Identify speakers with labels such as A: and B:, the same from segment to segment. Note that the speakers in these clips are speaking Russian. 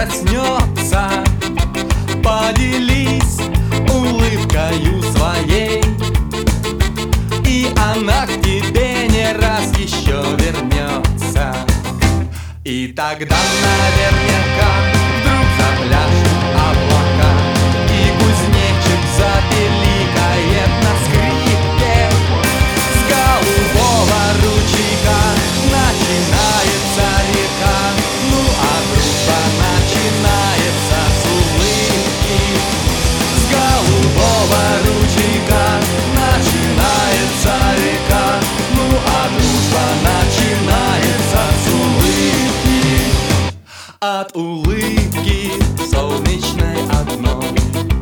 A: проснется, поделись улыбкою своей, и она к тебе не раз еще вернется. И тогда наверняка вдруг запляшут облака, и кузнечик запеликает на скрипке. С голубого ручейка начинается река, ну а дружба начинается с улыбки. С голубого ручейка начинается река, ну а дружба начинается с улыбки. От улыбки солнечной одной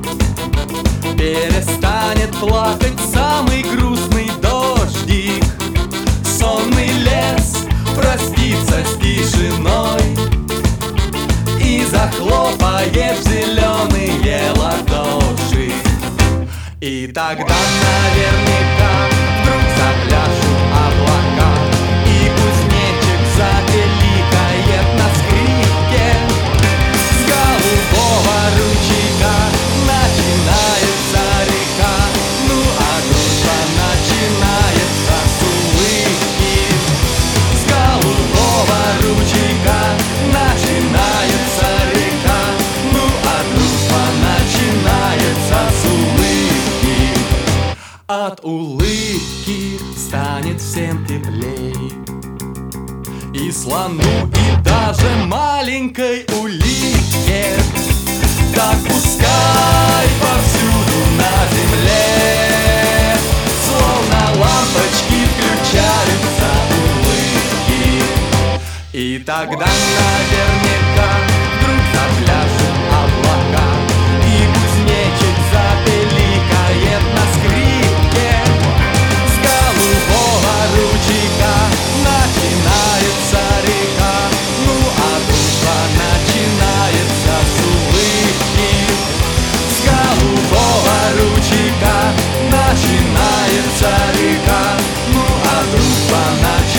A: перестанет плакать самый грустный дождик. Сонный лес простится с тишиной и захлопает в зеленые ладоши. И тогда наверняка вдруг запляшут облака, и кузнечик запеликает на скрипке. С голубого ручейка начинается река, ну а дружба начинается с улыбки. С голубого ручейка начинается река, ну а дружба начинается с улыбки. От улыбки станет всем теплей, и слону, и даже маленькой улитке. Так пускай повсюду на земле словно лампочки включаются улыбки. И тогда наверняка вдруг запляшут облака, и кузнечик запеликает на скрипке. С голубого ручейка начинается река, ну а дружба начинается с улыбки. С голубого ручейка начинается река, ну а дружба начинается